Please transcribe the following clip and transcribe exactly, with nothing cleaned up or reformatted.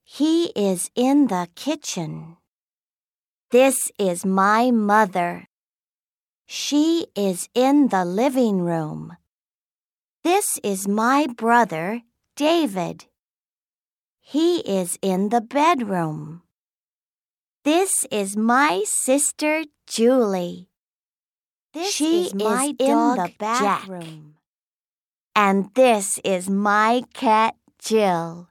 He is in the kitchen. This is my mother. She is in the living room. This is my brother, David. He is in the bedroom. This is my sister, Julie. This she is my is dog, in the bathroom. Jack. And this is my cat, Jill.